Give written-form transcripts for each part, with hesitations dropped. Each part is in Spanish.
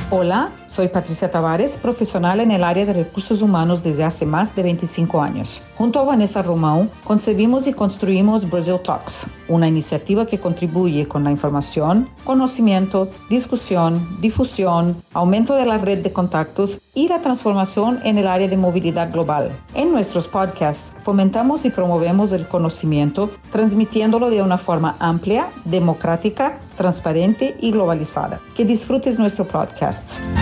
Hola, soy Patricia Tavares, profesional en el área de recursos humanos desde hace más de 25 años. Junto a Vanessa Romão, concebimos y construimos Brazil Talks, una iniciativa que contribuye con la información, conocimiento, discusión, difusión, aumento de la red de contactos y la transformación en el área de movilidad global. En nuestros podcasts fomentamos y promovemos el conocimiento, transmitiéndolo de una forma amplia, democrática, transparente y globalizada. Que disfrutes nuestro podcast.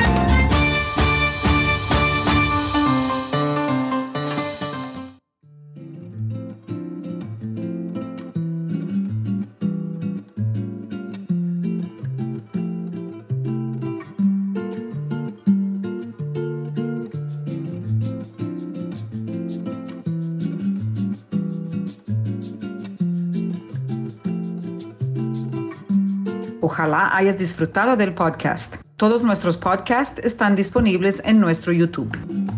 Ojalá hayas disfrutado del podcast. Todos nuestros podcasts están disponibles en nuestro YouTube.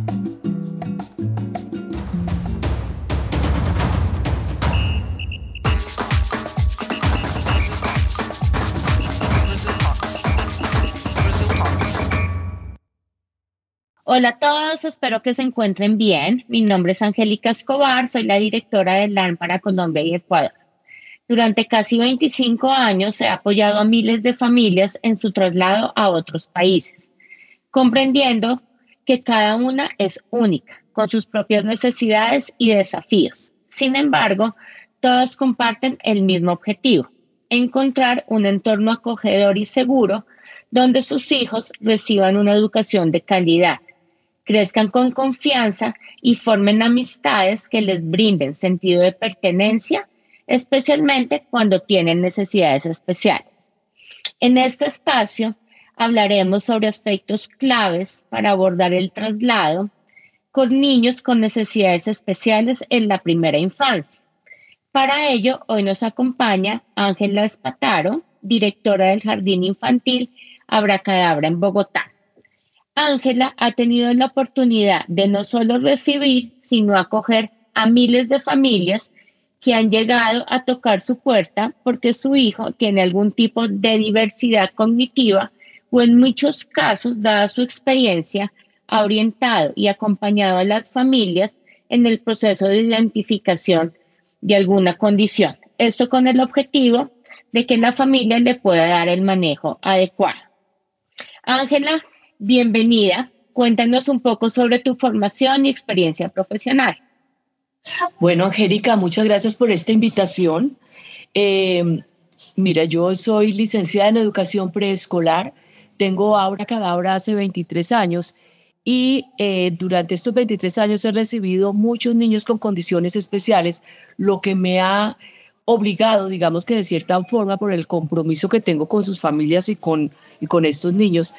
Hola a todos, espero que se encuentren bien. Mi nombre es Angélica Escobar, soy la directora del LAN para Colombia y Ecuador. Durante casi 25 años he apoyado a miles de familias en su traslado a otros países, comprendiendo que cada una es única, con sus propias necesidades y desafíos. Sin embargo, todas comparten el mismo objetivo: encontrar un entorno acogedor y seguro donde sus hijos reciban una educación de calidad, crezcan con confianza y formen amistades que les brinden sentido de pertenencia, especialmente cuando tienen necesidades especiales. En este espacio hablaremos sobre aspectos claves para abordar el traslado con niños con necesidades especiales en la primera infancia. Para ello, hoy nos acompaña Ángela Espataro, directora del Jardín Infantil Abracadabra en Bogotá. Ángela ha tenido la oportunidad de no solo recibir, sino acoger a miles de familias que han llegado a tocar su puerta porque su hijo tiene algún tipo de diversidad cognitiva o, en muchos casos, dada su experiencia, ha orientado y acompañado a las familias en el proceso de identificación de alguna condición. Esto con el objetivo de que la familia le pueda dar el manejo adecuado. Ángela, bienvenida. Cuéntanos un poco sobre tu formación y experiencia profesional. Bueno, Angélica, muchas gracias por esta invitación. Mira, yo soy licenciada en educación preescolar, tengo Abracadabra hace 23 años y durante estos 23 años he recibido muchos niños con condiciones especiales, lo que me ha obligado, digamos que de cierta forma, por el compromiso que tengo con sus familias y con estos niños,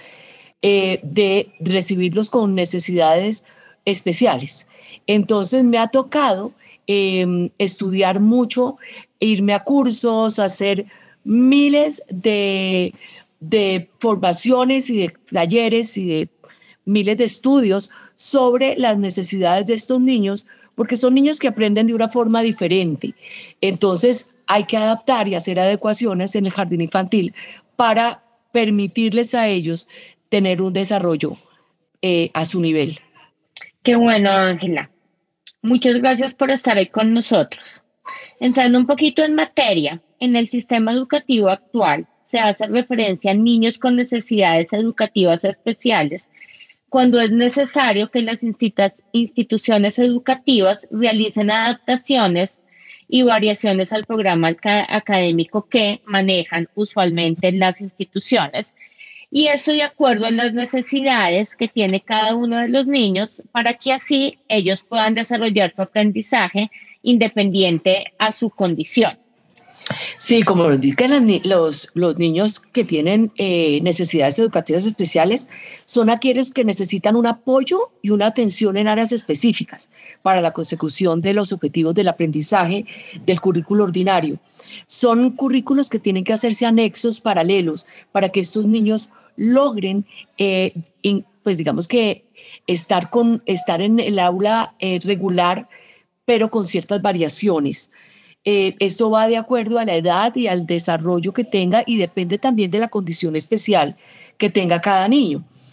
de recibirlos con necesidades especiales. Entonces me ha tocado estudiar mucho, irme a cursos, hacer miles de formaciones y de talleres y de miles de estudios sobre las necesidades de estos niños, porque son niños que aprenden de una forma diferente. Entonces hay que adaptar y hacer adecuaciones en el jardín infantil para permitirles a ellos tener un desarrollo a su nivel. Qué bueno, Ángela. Muchas gracias por estar ahí con nosotros. Entrando un poquito en materia, en el sistema educativo actual se hace referencia a niños con necesidades educativas especiales cuando es necesario que las instituciones educativas realicen adaptaciones y variaciones al programa académico que manejan usualmente las instituciones, y eso de acuerdo a las necesidades que tiene cada uno de los niños para que así ellos puedan desarrollar su aprendizaje independiente a su condición. Sí, como lo indican los niños que tienen necesidades educativas especiales, son aquellos que necesitan un apoyo y una atención en áreas específicas para la consecución de los objetivos del aprendizaje del currículo ordinario. Son currículos que tienen que hacerse anexos paralelos para que estos niños logren, pues digamos que estar en el aula regular, pero con ciertas variaciones. Esto va de acuerdo a la edad y al desarrollo que tenga y depende también de la condición especial que tenga cada niño.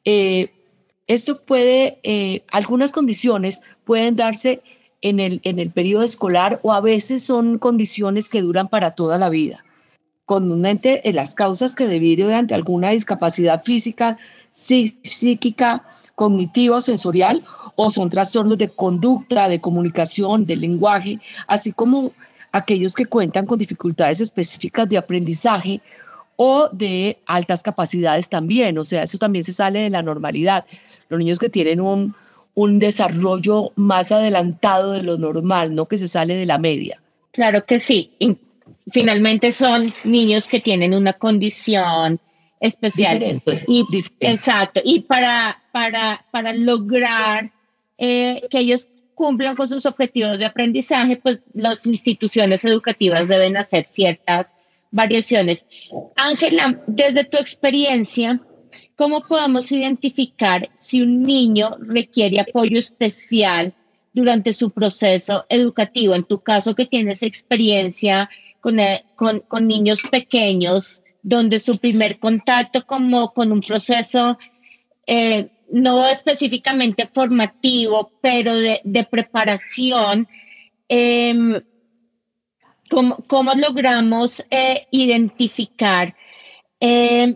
Esto puede, algunas condiciones pueden darse en el periodo escolar o a veces son condiciones que duran para toda la vida. Comúnmente las causas que derivan ante alguna discapacidad física, psíquica, cognitiva o sensorial, o son trastornos de conducta, de comunicación, de lenguaje, así como aquellos que cuentan con dificultades específicas de aprendizaje o de altas capacidades también. O sea, eso también se sale de la normalidad. Los niños que tienen un desarrollo más adelantado de lo normal, no que se sale de la media. Claro que sí. Finalmente son niños que tienen una condición especial. Diferente. Exacto. Y para lograr que ellos cumplan con sus objetivos de aprendizaje, pues las instituciones educativas deben hacer ciertas variaciones. Ángela, desde tu experiencia, ¿cómo podemos identificar si un niño requiere apoyo especial durante su proceso educativo? En tu caso, que tienes experiencia con niños pequeños, donde su primer contacto como con un proceso no específicamente formativo, pero de preparación, eh, ¿cómo logramos identificar eh,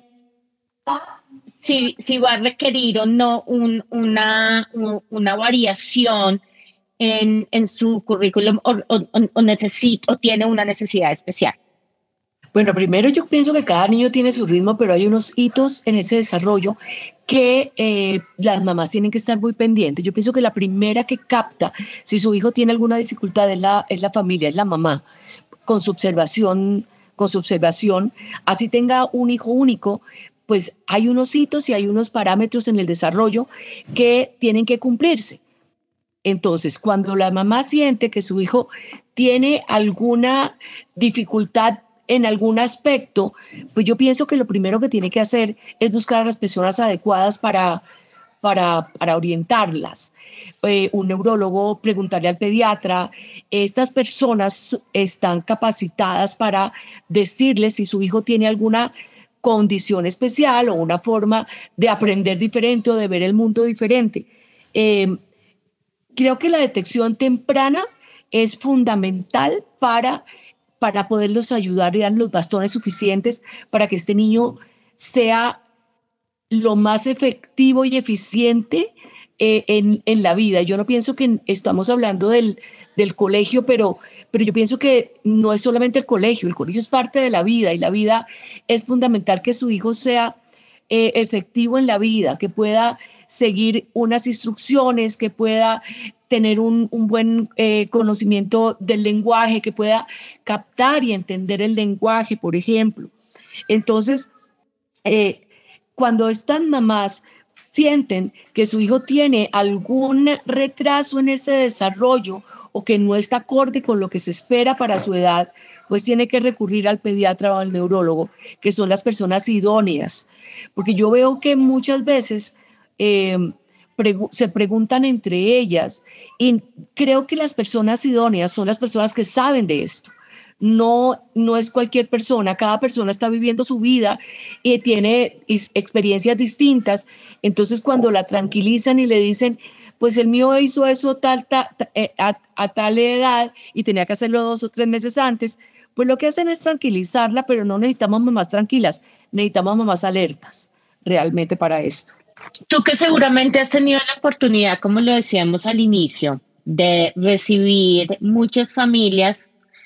si va a requerir o no una variación en su currículum o tiene una necesidad especial? Bueno, primero yo pienso que cada niño tiene su ritmo, pero hay unos hitos en ese desarrollo que las mamás tienen que estar muy pendientes. Yo pienso que la primera que capta si su hijo tiene alguna dificultad es la familia, es la mamá, con su observación, así tenga un hijo único, pues hay unos hitos y hay unos parámetros en el desarrollo que tienen que cumplirse. Entonces, cuando la mamá siente que su hijo tiene alguna dificultad en algún aspecto, pues yo pienso que lo primero que tiene que hacer es buscar a las personas adecuadas para orientarlas. Un neurólogo, preguntarle al pediatra. Estas personas están capacitadas para decirles si su hijo tiene alguna condición especial o una forma de aprender diferente o de ver el mundo diferente. Eh, Creo que la detección temprana es fundamental para poderlos ayudar y dar los bastones suficientes para que este niño sea lo más efectivo y eficiente en la vida. Yo no pienso que estamos hablando del colegio, pero yo pienso que no es solamente el colegio es parte de la vida y la vida es fundamental que su hijo sea efectivo en la vida, que pueda seguir unas instrucciones, que pueda tener un buen conocimiento del lenguaje, que pueda captar y entender el lenguaje, por ejemplo. Entonces, eh, cuando estas mamás sienten que su hijo tiene algún retraso en ese desarrollo o que no está acorde con lo que se espera para su edad, pues tiene que recurrir al pediatra o al neurólogo, que son las personas idóneas. Porque yo veo que muchas veces eh, se preguntan entre ellas y creo que las personas idóneas son las personas que saben de esto. No es cualquier persona, cada persona está viviendo su vida y tiene experiencias distintas. Entonces, cuando la tranquilizan y le dicen, pues el mío hizo eso a tal edad y tenía que hacerlo 2 o 3 meses antes, pues lo que hacen es tranquilizarla, pero no necesitamos mamás tranquilas, necesitamos mamás alertas realmente para esto. Tú que seguramente has tenido la oportunidad, como lo decíamos al inicio, de recibir muchas familias.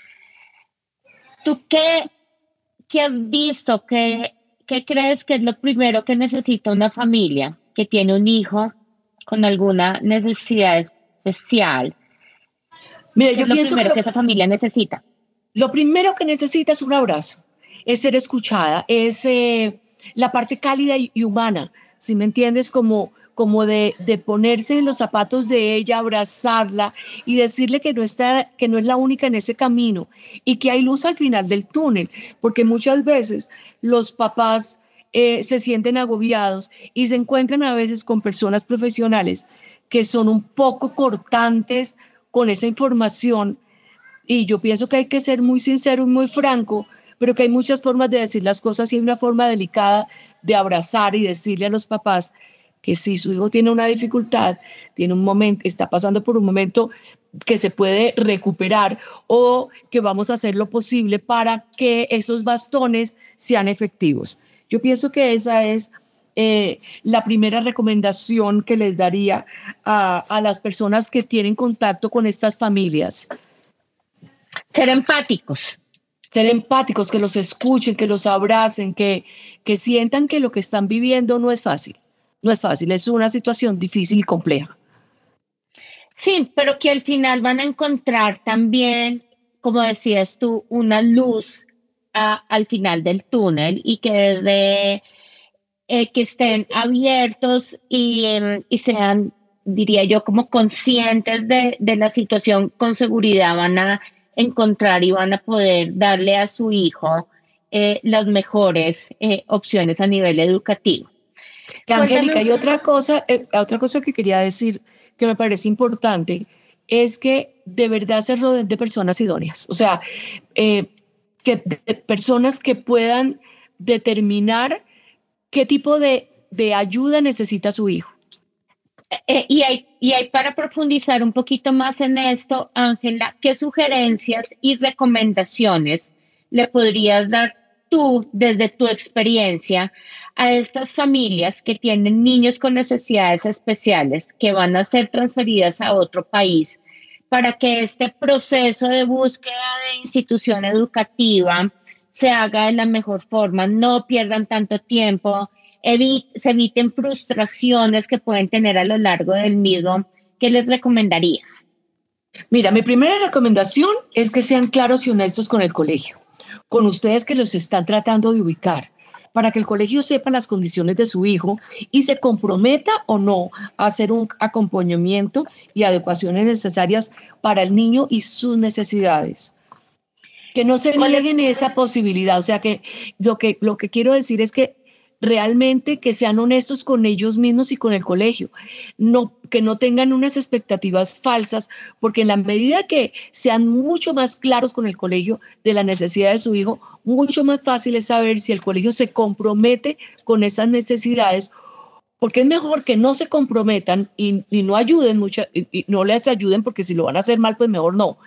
¿Tú qué has visto? ¿Qué crees que es lo primero que necesita una familia que tiene un hijo con alguna necesidad especial? Mira, ¿Qué es yo lo pienso que primero que esa familia necesita? lo primero que necesita es un abrazo, es ser escuchada, es la parte cálida y humana, ¿si me entiendes? Como de ponerse en los zapatos de ella, abrazarla y decirle que no es la única en ese camino y que hay luz al final del túnel, porque muchas veces los papás se sienten agobiados y se encuentran a veces con personas profesionales que son un poco cortantes con esa información y yo pienso que hay que ser muy sincero y muy franco, pero que hay muchas formas de decir las cosas y hay una forma delicada de abrazar y decirle a los papás que si su hijo tiene una dificultad, tiene un momento, está pasando por un momento que se puede recuperar o que vamos a hacer lo posible para que esos bastones sean efectivos. Yo pienso que esa es la primera recomendación que les daría a las personas que tienen contacto con estas familias. Ser empáticos. Ser empáticos, que los escuchen, que los abracen, que sientan que lo que están viviendo no es fácil. No es fácil, es una situación difícil y compleja. Sí, pero que al final van a encontrar también, como decías tú, una luz al final del túnel y que desde que estén abiertos y sean, diría yo, como conscientes de la situación, con seguridad van a encontrar y van a poder darle a su hijo las mejores opciones a nivel educativo. Angélica, Cuéntame. y otra cosa que quería decir que me parece importante es que de verdad se rodeen de personas idóneas, o sea, de personas que puedan determinar qué tipo de ayuda necesita su hijo. Y hay para profundizar un poquito más en esto, Ángela, ¿qué sugerencias y recomendaciones le podrías dar tú desde tu experiencia a estas familias que tienen niños con necesidades especiales que van a ser transferidas a otro país para que este proceso de búsqueda de institución educativa se haga de la mejor forma, no pierdan tanto tiempo, se eviten frustraciones que pueden tener a lo largo del mismo? ¿Qué les recomendarías? Mira, mi primera recomendación es que sean claros y honestos con el colegio, con ustedes que los están tratando de ubicar, para que el colegio sepa las condiciones de su hijo y se comprometa o no a hacer un acompañamiento y adecuaciones necesarias para el niño y sus necesidades. Que no se nieguen esa posibilidad, o sea que lo que quiero decir es que realmente que sean honestos con ellos mismos y con el colegio, que no tengan unas expectativas falsas, porque en la medida que sean mucho más claros con el colegio de la necesidad de su hijo, mucho más fácil es saber si el colegio se compromete con esas necesidades, porque es mejor que no se comprometan y no ayuden mucho, y no les ayuden, porque si lo van a hacer mal, pues mejor no.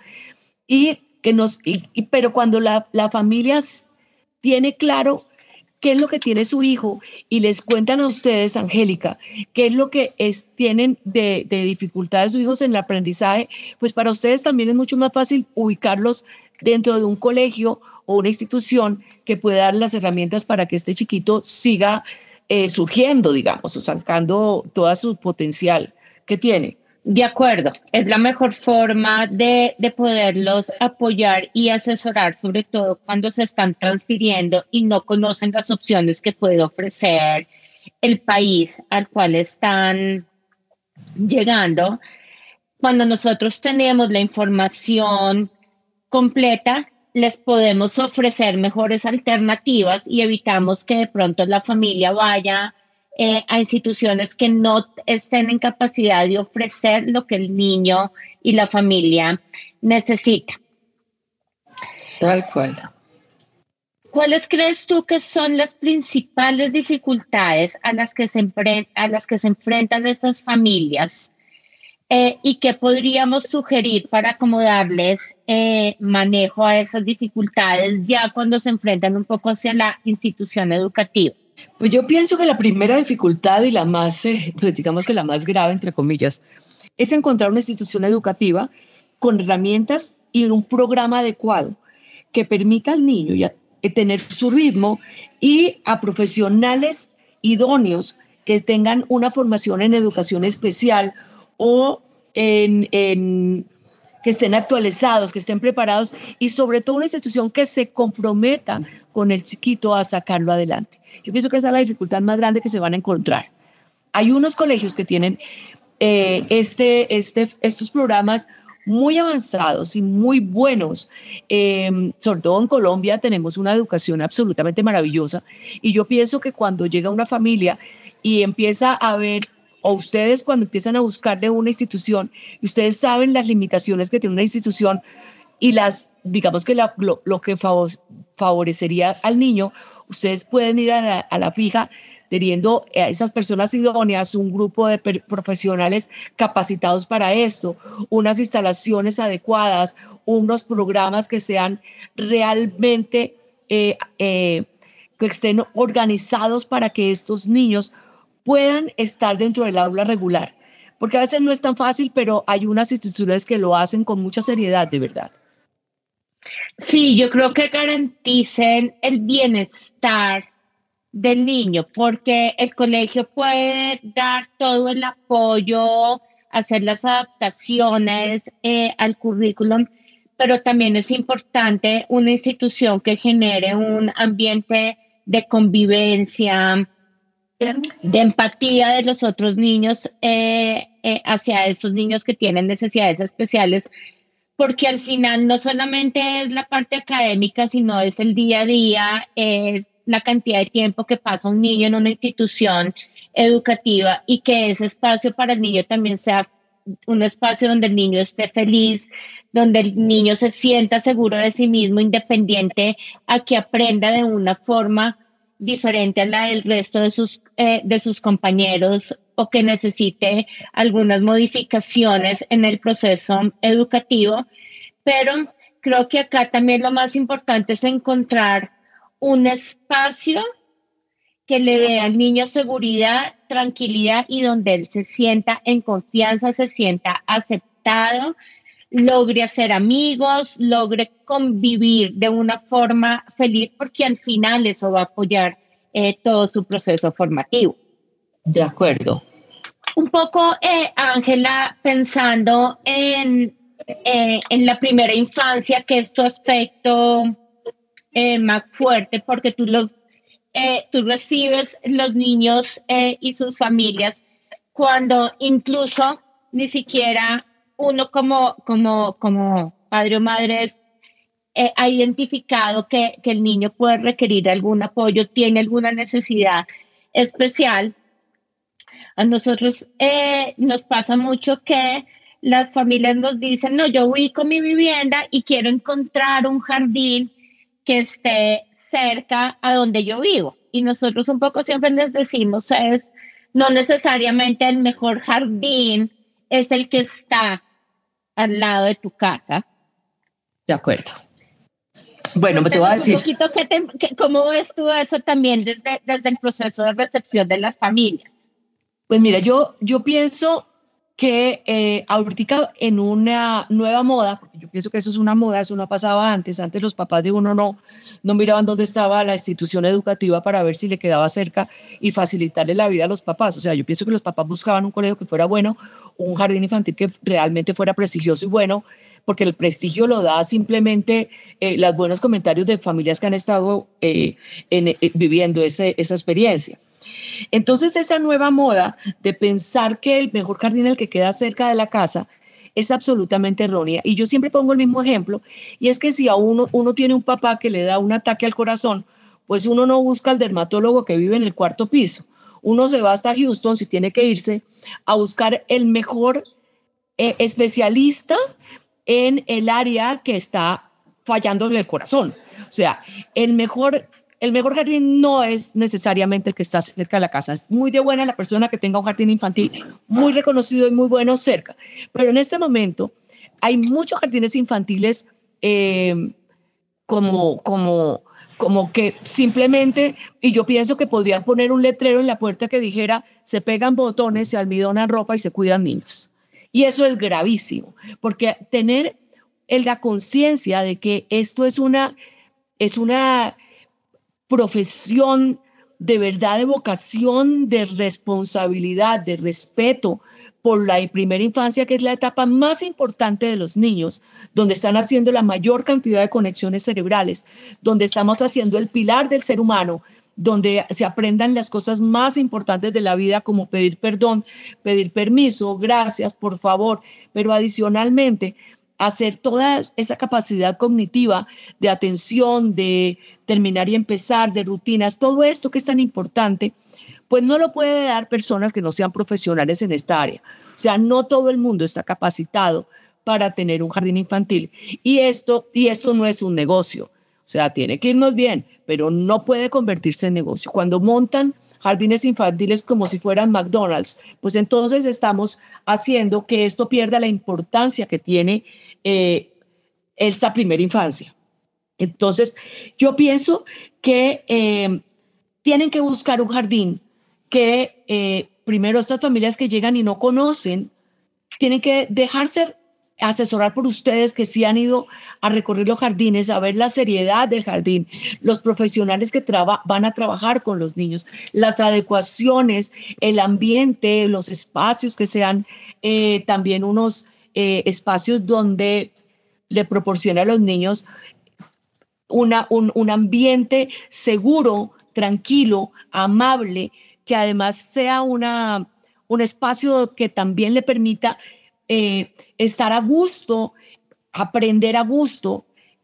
Pero cuando la familia tiene claro qué es lo que tiene su hijo y les cuentan a ustedes, Angélica, qué es lo que tienen de dificultades sus hijos en el aprendizaje, pues para ustedes también es mucho más fácil ubicarlos dentro de un colegio o una institución que pueda dar las herramientas para que este chiquito siga surgiendo, digamos, o sacando todo su potencial que tiene. De acuerdo, es la mejor forma de poderlos apoyar y asesorar, sobre todo cuando se están transfiriendo y no conocen las opciones que puede ofrecer el país al cual están llegando. Cuando nosotros tenemos la información completa, les podemos ofrecer mejores alternativas y evitamos que de pronto la familia vaya a instituciones que no estén en capacidad de ofrecer lo que el niño y la familia necesita. Tal cual. ¿Cuáles crees tú que son las principales dificultades a las que se enfrentan estas familias? ¿Y qué podríamos sugerir para como darles manejo a esas dificultades ya cuando se enfrentan un poco hacia la institución educativa? Pues yo pienso que la primera dificultad y la más, pues digamos que la más grave, entre comillas, es encontrar una institución educativa con herramientas y un programa adecuado que permita al niño tener su ritmo y a profesionales idóneos que tengan una formación en educación especial o que estén actualizados, que estén preparados y sobre todo una institución que se comprometa con el chiquito a sacarlo adelante. Yo pienso que esa es la dificultad más grande que se van a encontrar. Hay unos colegios que tienen estos programas muy avanzados y muy buenos. Sobre todo en Colombia tenemos una educación absolutamente maravillosa y yo pienso que cuando llega una familia y empieza a ver, o ustedes cuando empiezan a buscarle una institución y ustedes saben las limitaciones que tiene una institución y digamos que lo que favorecería al niño, ustedes pueden ir a la fija teniendo a esas personas idóneas, un grupo de profesionales capacitados para esto, unas instalaciones adecuadas, unos programas que sean realmente que estén organizados para que estos niños puedan estar dentro del aula regular. Porque a veces no es tan fácil, pero hay unas instituciones que lo hacen con mucha seriedad, de verdad. Sí, yo creo que garanticen el bienestar del niño, porque el colegio puede dar todo el apoyo, hacer las adaptaciones al currículum, pero también es importante una institución que genere un ambiente de convivencia, de empatía de los otros niños hacia estos niños que tienen necesidades especiales, porque al final no solamente es la parte académica, sino es el día a día, es la cantidad de tiempo que pasa un niño en una institución educativa y que ese espacio para el niño también sea un espacio donde el niño esté feliz, donde el niño se sienta seguro de sí mismo, independiente a que aprenda de una forma diferente a la del resto de sus compañeros o que necesite algunas modificaciones en el proceso educativo, pero creo que acá también lo más importante es encontrar un espacio que le dé al niño seguridad, tranquilidad y donde él se sienta en confianza, se sienta aceptado, logre hacer amigos, logre convivir de una forma feliz, porque al final eso va a apoyar todo su proceso formativo. De acuerdo. Un poco, Ángela, pensando en la primera infancia, que es tu aspecto más fuerte, porque tú recibes los niños y sus familias cuando incluso ni siquiera uno como padre o madre ha identificado que el niño puede requerir algún apoyo, tiene alguna necesidad especial. A nosotros nos pasa mucho que las familias nos dicen, no, yo ubico mi vivienda y quiero encontrar un jardín que esté cerca a donde yo vivo. Y nosotros un poco siempre les decimos es, no necesariamente el mejor jardín es el que está al lado de tu casa. De acuerdo. Bueno, te voy a Cuéntanos un decir. poquito cómo ves tú eso también desde el proceso de recepción de las familias. Pues mira, yo pienso que ahorita en una nueva moda, porque yo pienso que eso es una moda, eso no pasaba antes. Antes los papás de uno no miraban dónde estaba la institución educativa para ver si le quedaba cerca y facilitarle la vida a los papás. O sea, yo pienso que los papás buscaban un colegio que fuera bueno, un jardín infantil que realmente fuera prestigioso y bueno, porque el prestigio lo da simplemente los buenos comentarios de familias que han estado viviendo esa experiencia. Entonces, esa nueva moda de pensar que el mejor jardín es el que queda cerca de la casa es absolutamente errónea. Y yo siempre pongo el mismo ejemplo, y es que si a uno tiene un papá que le da un ataque al corazón, pues uno no busca al dermatólogo que vive en el cuarto piso. Uno se va hasta Houston, si tiene que irse, a buscar el mejor especialista en el área que está fallando en el corazón. O sea, el mejor jardín no es necesariamente el que está cerca de la casa. Es muy de buena la persona que tenga un jardín infantil muy reconocido y muy bueno cerca. Pero en este momento hay muchos jardines infantiles como, como, como que simplemente, y yo pienso que podrían poner un letrero en la puerta que dijera, se pegan botones, se almidonan ropa y se cuidan niños. Y eso es gravísimo, porque tener la conciencia de que esto es una profesión de verdad, de vocación, de responsabilidad, de respeto por la primera infancia, que es la etapa más importante de los niños, donde están haciendo la mayor cantidad de conexiones cerebrales, donde estamos haciendo el pilar del ser humano, donde se aprendan las cosas más importantes de la vida, como pedir perdón, pedir permiso, gracias, por favor, pero adicionalmente hacer toda esa capacidad cognitiva de atención, de terminar y empezar, de rutinas, todo esto que es tan importante, pues no lo puede dar personas que no sean profesionales en esta área. O sea, no todo el mundo está capacitado para tener un jardín infantil. Y esto no es un negocio. O sea, tiene que irnos bien, pero no puede convertirse en negocio. Cuando montan jardines infantiles como si fueran McDonald's, pues entonces estamos haciendo que esto pierda la importancia que tiene esta primera infancia. Entonces, yo pienso que tienen que buscar un jardín que primero estas familias que llegan y no conocen, tienen que dejarse asesorar por ustedes que sí han ido a recorrer los jardines, a ver la seriedad del jardín, los profesionales que van a trabajar con los niños, las adecuaciones, el ambiente, los espacios que sean también unos espacios donde le proporciona a los niños un ambiente seguro, tranquilo, amable, que además sea un espacio que también le permita estar a gusto, aprender a gusto,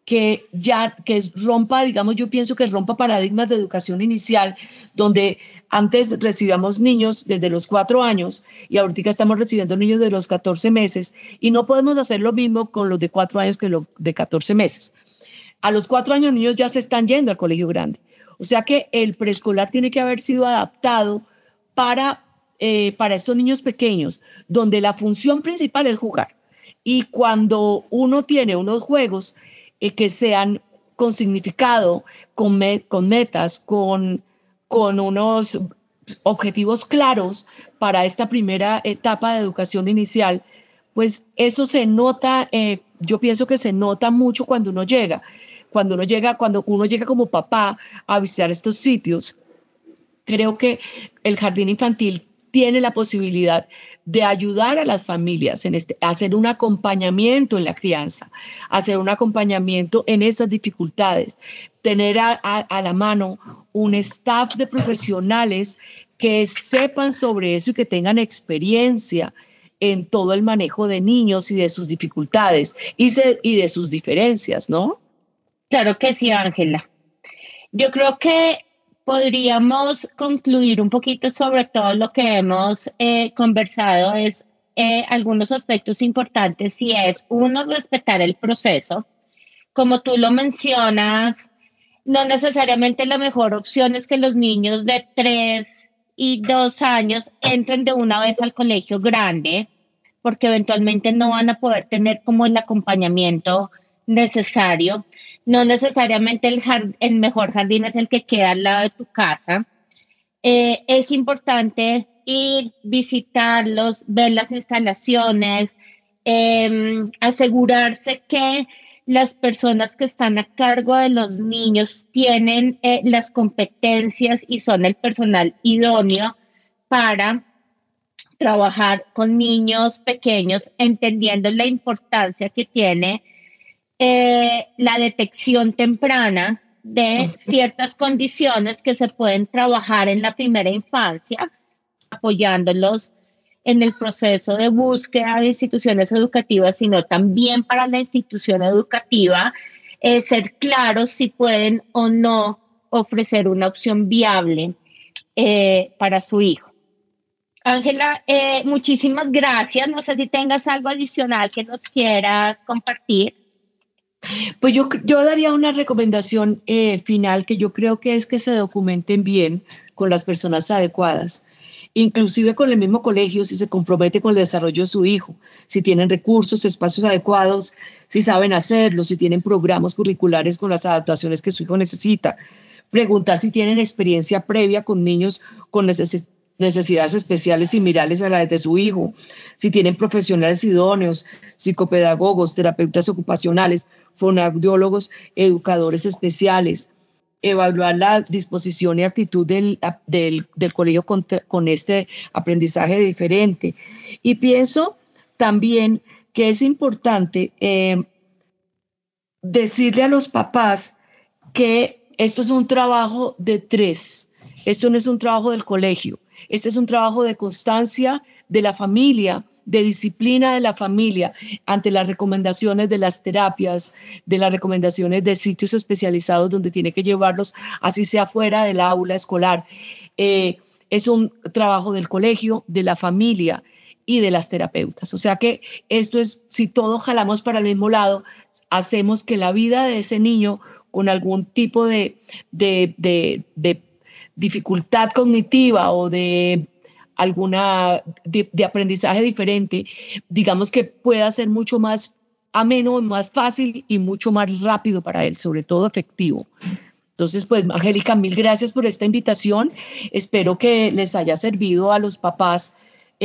que rompa, digamos, yo pienso que rompa paradigmas de educación inicial, donde antes recibíamos niños desde los 4 años y ahorita estamos recibiendo niños de los 14 meses y no podemos hacer lo mismo con los de 4 años que los de 14 meses. A los 4 años los niños ya se están yendo al colegio grande. O sea que el preescolar tiene que haber sido adaptado para estos niños pequeños, donde la función principal es jugar. Y cuando uno tiene unos juegos que sean con significado, con metas, con unos objetivos claros para esta primera etapa de educación inicial, pues eso se nota, yo pienso que se nota mucho cuando uno llega. Cuando uno llega como papá a visitar estos sitios, creo que el jardín infantil tiene la posibilidad de ayudar a las familias a hacer un acompañamiento en la crianza, hacer un acompañamiento en estas dificultades, tener a la mano un staff de profesionales que sepan sobre eso y que tengan experiencia en todo el manejo de niños y de sus dificultades y de sus diferencias, ¿no? Claro que sí, Ángela. Yo creo que podríamos concluir un poquito sobre todo lo que hemos conversado, es algunos aspectos importantes y es uno, respetar el proceso. Como tú lo mencionas, no necesariamente la mejor opción es que los niños de 3 y 2 años entren de una vez al colegio grande, porque eventualmente no van a poder tener como el acompañamiento necesario. No necesariamente el mejor jardín es el que queda al lado de tu casa. Es importante ir, visitarlos, ver las instalaciones, asegurarse que las personas que están a cargo de los niños tienen las competencias y son el personal idóneo para trabajar con niños pequeños, entendiendo la importancia que tiene la detección temprana de ciertas condiciones que se pueden trabajar en la primera infancia, apoyándolos en el proceso de búsqueda de instituciones educativas, sino también para la institución educativa, ser claros si pueden o no ofrecer una opción viable para su hijo. Ángela, muchísimas gracias. No sé si tengas algo adicional que nos quieras compartir. Pues yo daría una recomendación final que yo creo que es que se documenten bien con las personas adecuadas, inclusive con el mismo colegio si se compromete con el desarrollo de su hijo, si tienen recursos, espacios adecuados, si saben hacerlo, si tienen programas curriculares con las adaptaciones que su hijo necesita, preguntar si tienen experiencia previa con niños con necesidades especiales similares a las de su hijo, si tienen profesionales idóneos, psicopedagogos, terapeutas ocupacionales, fonoaudiólogos, educadores especiales, evaluar la disposición y actitud del colegio con este aprendizaje diferente. Y pienso también que es importante decirle a los papás que esto es un trabajo de tres, esto no es un trabajo del colegio, este es un trabajo de constancia de la familia, de disciplina de la familia ante las recomendaciones de las terapias, de las recomendaciones de sitios especializados donde tiene que llevarlos, así sea fuera del aula escolar. Es un trabajo del colegio, de la familia y de las terapeutas. O sea que esto es, si todos jalamos para el mismo lado, hacemos que la vida de ese niño con algún tipo de dificultad cognitiva o de alguna de aprendizaje diferente, digamos que pueda ser mucho más ameno, más fácil y mucho más rápido para él, sobre todo efectivo. Entonces, pues, Angélica, mil gracias por esta invitación. Espero que les haya servido a los papás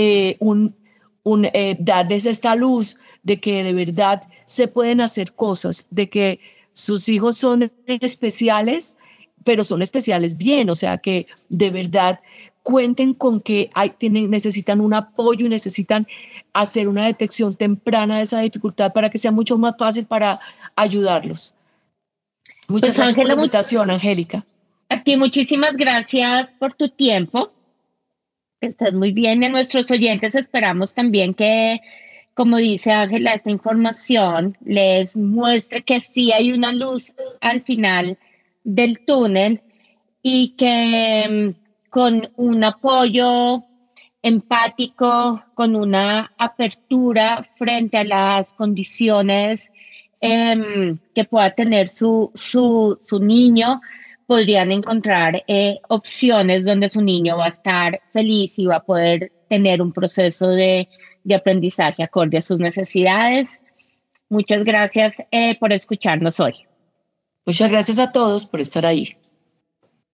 darles esta luz de que de verdad se pueden hacer cosas, de que sus hijos son especiales, pero son especiales bien, o sea, que de verdad cuenten con que necesitan un apoyo y necesitan hacer una detección temprana de esa dificultad para que sea mucho más fácil para ayudarlos. Muchas Pues gracias por la Ángela, invitación, Angélica. a ti muchísimas gracias por tu tiempo. Estás muy bien. Y a nuestros oyentes esperamos también que, como dice Ángela, esta información les muestre que sí hay una luz al final del túnel y que con un apoyo empático, con una apertura frente a las condiciones que pueda tener su niño, podrían encontrar opciones donde su niño va a estar feliz y va a poder tener un proceso de aprendizaje acorde a sus necesidades. Muchas gracias por escucharnos hoy. Muchas gracias a todos por estar ahí.